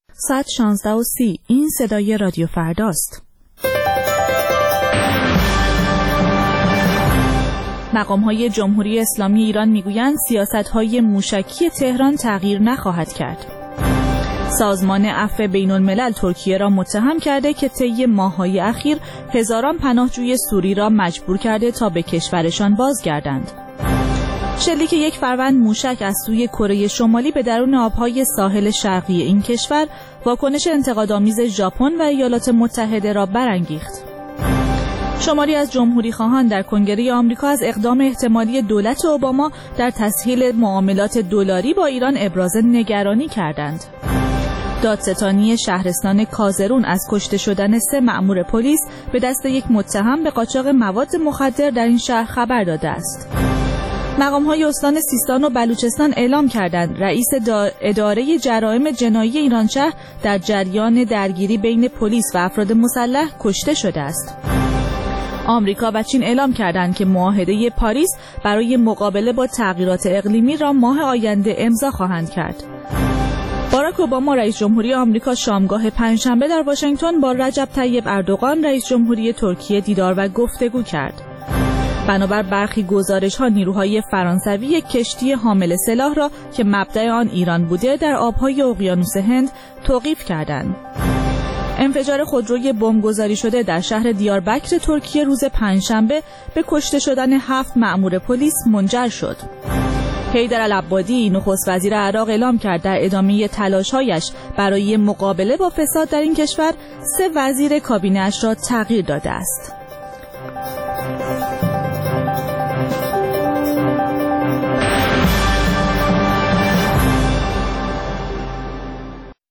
ساعت 16:30. این صدای رادیو فرداست. مقام‌های جمهوری اسلامی ایران میگویند سیاست‌های موشکی تهران تغییر نخواهد کرد. سازمان عفو بین‌الملل ترکیه را متهم کرده که طی ماه‌های اخیر هزاران پناهجوی سوری را مجبور کرده تا به کشورشان بازگردند. شلیک 1 فروند موشک از سوی کره شمالی به درون آبهای ساحل شرقی این کشور واکنش انتقادآمیز ژاپن و ایالات متحده را برانگیخت. شماری از جمهوری‌خواهان در کنگره آمریکا از اقدام احتمالی دولت اوباما در تسهیل معاملات دلاری با ایران ابراز نگرانی کردند. دادستانی شهرستان کازرون از کشته شدن 3 مأمور پلیس به دست یک متهم به قاچاق مواد مخدر در این شهر خبر داده است. مقام‌های استان سیستان و بلوچستان اعلام کردند رئیس اداره جرایم جنایی ایرانشهر در جریان درگیری بین پلیس و افراد مسلح کشته شده است. آمریکا و چین اعلام کردند که معاهده پاریس برای مقابله با تغییرات اقلیمی را ماه آینده امضا خواهند کرد. باراک اوباما رئیس جمهوری آمریکا شامگاه پنجشنبه در واشنگتن با رجب طیب اردوغان رئیس جمهوری ترکیه دیدار و گفتگو کرد. بنابر برخی گزارش‌ها نیروهای فرانسوی یک کشتی حامل سلاح را که مبدأ آن ایران بوده در آب‌های اقیانوس هند توقیف کردند. انفجار خودروی بمبگذاری شده در شهر دیاربکر ترکیه روز پنجشنبه به کشته شدن 7 مأمور پلیس منجر شد. حیدر العبادی نخست وزیر عراق اعلام کرد در ادامه تلاش‌هایش برای مقابله با فساد در این کشور 3 وزیر کابینه‌اش را تغییر داده است.